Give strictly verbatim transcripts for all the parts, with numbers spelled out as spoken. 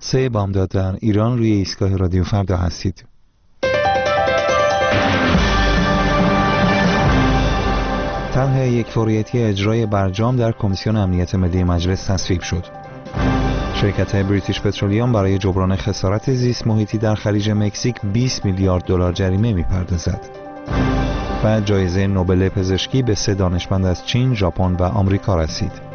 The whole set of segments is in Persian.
سه بامداد در ایران، روی ایستگاه رادیو فردا هستید. طرح یک فوریتی اجرای برجام در کمیسیون امنیت ملی مجلس تصویب شد. شرکت بریتیش پترولیوم برای جبران خسارت زیست محیطی در خلیج مکزیک بیست میلیارد دلار جریمه می‌پردازد. و جایزه نوبل پزشکی به سه دانشمند از چین، ژاپن و آمریکا رسید.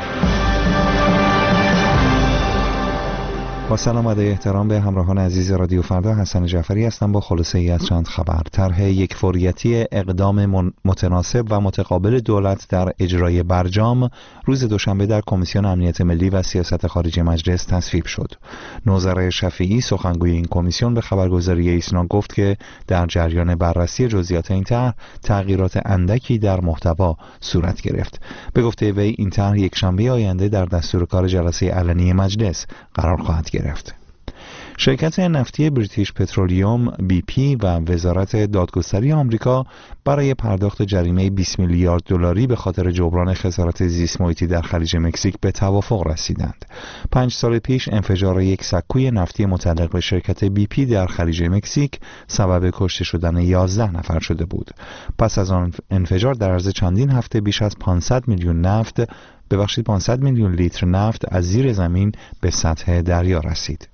با سلام و احترام به همراهان عزیز رادیو فردا، حسن جعفری هستم با خلاصه ای از چند خبر. طرح یک فوریتی اقدام متناسب و متقابل دولت در اجرای برجام روز دوشنبه در کمیسیون امنیت ملی و سیاست خارجی مجلس تصویب شد. نوذر شفیعی، سخنگوی این کمیسیون، به خبرگزاری ایسنا گفت که در جریان بررسی جزئیات این طرح تغییرات اندکی در محتوا صورت گرفت. به گفته وی این طرح یک شنبه آینده در دستور کار جلسه علنی مجلس قرار خواهد گرفت. گرفت. شرکت نفتی بریتیش پترولیوم بی پی و وزارت دادگستری آمریکا برای پرداخت جریمه بیست میلیارد دلاری به خاطر جبران خسارت زیست محیطی در خلیج مکزیک به توافق رسیدند. پنج سال پیش انفجار یک سکوی نفتی متعلق به شرکت بی پی در خلیج مکزیک سبب کشته شدن یازده نفر شده بود. پس از آن انفجار در عرض چندین هفته بیش از پانصد میلیون نفت ببخشید پانصد میلیون لیتر نفت از زیر زمین به سطح دریا رسید.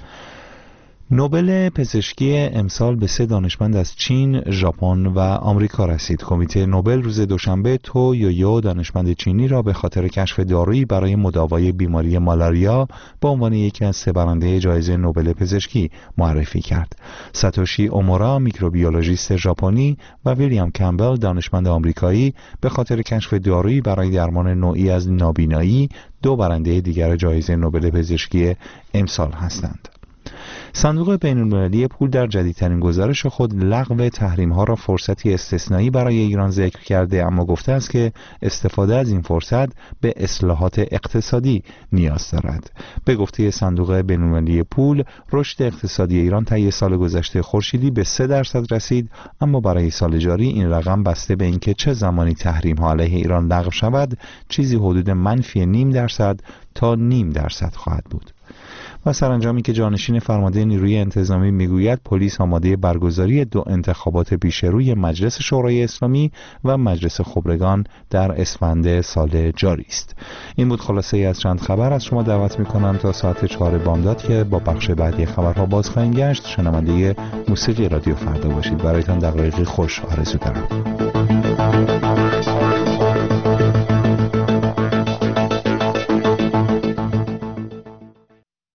نوبل پزشکی امسال به سه دانشمند از چین، ژاپن و آمریکا رسید. کمیته نوبل روز دوشنبه تو یویو، دانشمند چینی، را به خاطر کشف دارویی برای مداوای بیماری مالاریا به عنوان یکی از سه برنده جایزه نوبل پزشکی معرفی کرد. ساتوشی اومورا، میکروبیولوژیست ژاپنی، و ویلیام کمبل، دانشمند آمریکایی، به خاطر کشف دارویی برای درمان نوعی از نابینایی دو برنده دیگر جایزه نوبل پزشکی امسال هستند. صندوق بین‌المللی پول در جدیدترین گزارش خود لغو تحریم‌ها را فرصتی استثنایی برای ایران ذکر کرده، اما گفته است که استفاده از این فرصت به اصلاحات اقتصادی نیاز دارد. به گفته صندوق بین‌المللی پول، رشد اقتصادی ایران طی سال گذشته خورشیدی به سه درصد رسید، اما برای سال جاری این رقم بسته به اینکه چه زمانی تحریم‌ها علیه ایران لغو شود، چیزی حدود منفی نیم درصد تا نیم درصد خواهد بود. و سرانجامی که جانشین فرمانده نیروی انتظامی میگوید پلیس آماده برگزاری دو انتخابات پیشروی مجلس شورای اسلامی و مجلس خبرگان در اسفند سال جاری است. این بود خلاصه ای از چند خبر. از شما دعوت میکنم تا ساعت چهار بامداد که با بخش بعدی خبرها باز خواهیم گشت شنونده موسیقی رادیو فردا باشید. برایتان دقایقی خوش آرزو دارم.